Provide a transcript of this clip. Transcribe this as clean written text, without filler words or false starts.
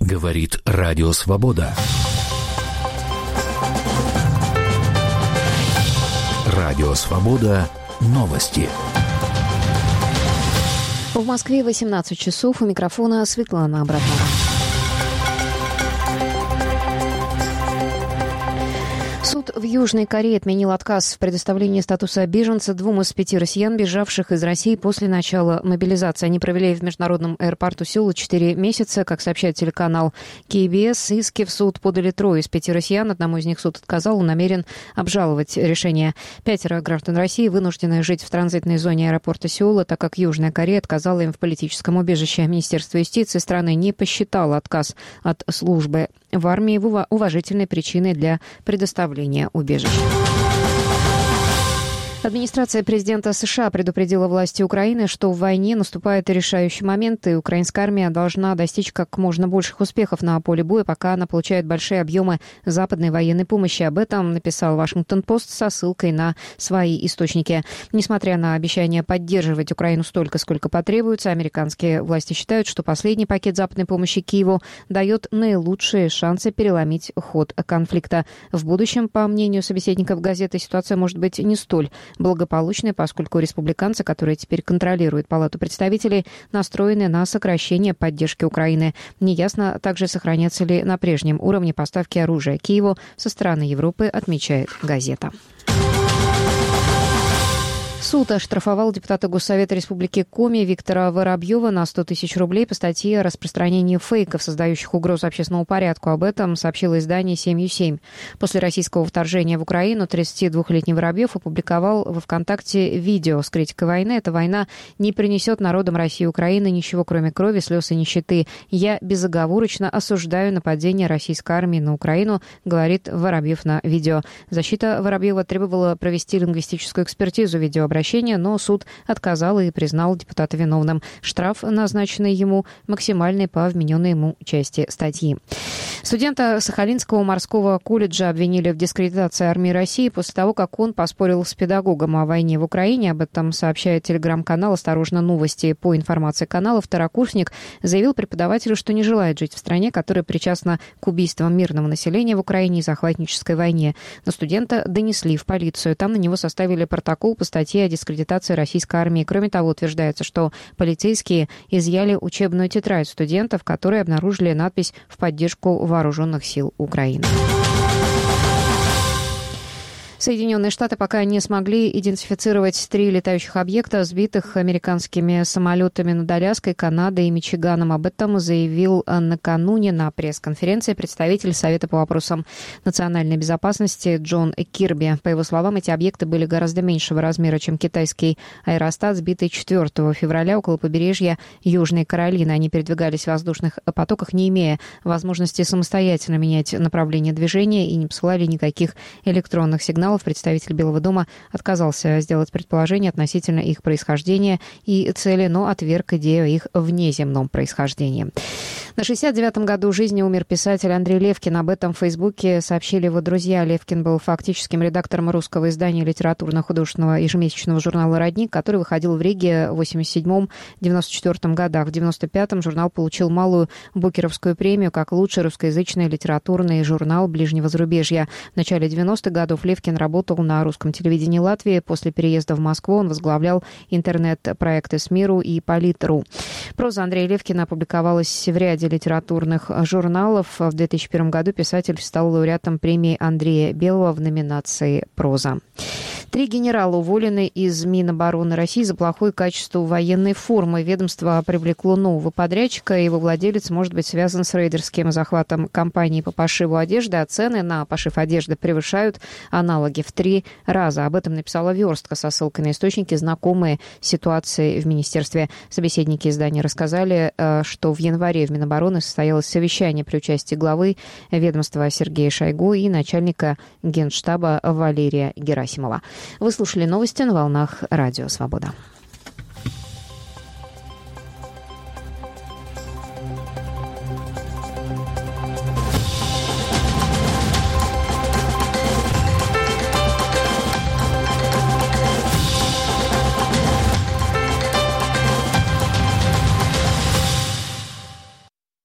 Говорит Радио Свобода. Радио Свобода. Новости. В Москве 18 часов. У микрофона Светлана Абратова. Суд в Южной Корее отменил отказ в предоставлении статуса беженца 2 из 5 россиян, бежавших из России после начала мобилизации. Они провели в международном аэропорту Сеула 4 месяца. Как сообщает телеканал КБС, иски в суд подали 3 из 5 россиян. Одному из них суд отказал, он намерен обжаловать решение. 5 граждан России вынуждены жить в транзитной зоне аэропорта Сеула, так как Южная Корея отказала им в политическом убежище. Министерство юстиции страны не посчитало отказ от службы в армии уважительной причиной для предоставления убежища. Администрация президента США предупредила власти Украины, что в войне наступает решающий момент, и украинская армия должна достичь как можно больших успехов на поле боя, пока она получает большие объемы западной военной помощи. Об этом написал Вашингтон-Пост со ссылкой на свои источники. Несмотря на обещание поддерживать Украину столько, сколько потребуется, американские власти считают, что последний пакет западной помощи Киеву дает наилучшие шансы переломить ход конфликта. В будущем, по мнению собеседников газеты, ситуация может быть не столь благополучной, поскольку республиканцы, которые теперь контролируют Палату представителей, настроены на сокращение поддержки Украины. Неясно также, сохранятся ли на прежнем уровне поставки оружия Киеву со стороны Европы, отмечает газета. Суд оштрафовал депутата Госсовета Республики Коми Виктора Воробьева на 100 тысяч рублей по статье о распространении фейков, создающих угрозу общественному порядку. Об этом сообщило издание «Семью-7». После российского вторжения в Украину 32-летний Воробьев опубликовал во ВКонтакте видео с критикой войны. «Эта война не принесет народам России и Украины ничего, кроме крови, слез и нищеты. Я безоговорочно осуждаю нападение российской армии на Украину», говорит Воробьев на видео. Защита Воробьева требовала провести лингвистическую экспертизу видеообращения, но суд отказал и признал депутата виновным. Штраф, назначенный ему, максимальный по вмененной ему части статьи. Студента Сахалинского морского колледжа обвинили в дискредитации армии России после того, как он поспорил с педагогом о войне в Украине. Об этом сообщает телеграм-канал «Осторожно, новости». По информации канала, второкурсник заявил преподавателю, что не желает жить в стране, которая причастна к убийствам мирного населения в Украине и захватнической войне. Но студента донесли в полицию. Там на него составили протокол по статье о дискредитации российской армии. Кроме того, утверждается, что полицейские изъяли учебную тетрадь студентов, которые обнаружили надпись «В поддержку вооруженных сил Украины». Соединенные Штаты пока не смогли идентифицировать 3 летающих объекта, сбитых американскими самолетами над Аляской, Канадой и Мичиганом. Об этом заявил накануне на пресс-конференции представитель Совета по вопросам национальной безопасности Джон Кирби. По его словам, эти объекты были гораздо меньшего размера, чем китайский аэростат, сбитый 4 февраля около побережья Южной Каролины. Они передвигались в воздушных потоках, не имея возможности самостоятельно менять направление движения, и не посылали никаких электронных сигналов. Представитель Белого дома отказался сделать предположение относительно их происхождения и цели, но отверг идею их внеземном происхождении. На 69-м году жизни умер писатель Андрей Левкин. Об этом в Фейсбуке сообщили его друзья. Левкин был фактическим редактором русского издания литературно-художественного ежемесячного журнала «Родник», который выходил в Риге в 87-94 годах. В 95-м журнал получил малую Букеровскую премию как лучший русскоязычный литературный журнал ближнего зарубежья. В начале 90-х годов Левкин работал на русском телевидении Латвии. После переезда в Москву он возглавлял интернет-проекты СМИ.ру и Полит.ру. Проза Андрея Левкина опубликовалась в ряде литературных журналов. В 2001 году писатель стал лауреатом премии Андрея Белого в номинации «Проза». 3 генерала уволены из Минобороны России за плохое качество военной формы. Ведомство привлекло нового подрядчика, и его владелец может быть связан с рейдерским захватом компании по пошиву одежды, а цены на пошив одежды превышают аналоги в 3 раза. Об этом написала «Верстка» со ссылкой на источники, знакомые с ситуацией в министерстве. Собеседники издания рассказали, что в январе в Минобороны состоялось совещание при участии главы ведомства Сергея Шойгу и начальника Генштаба Валерия Герасимова. Вы слушали новости на волнах Радио Свобода.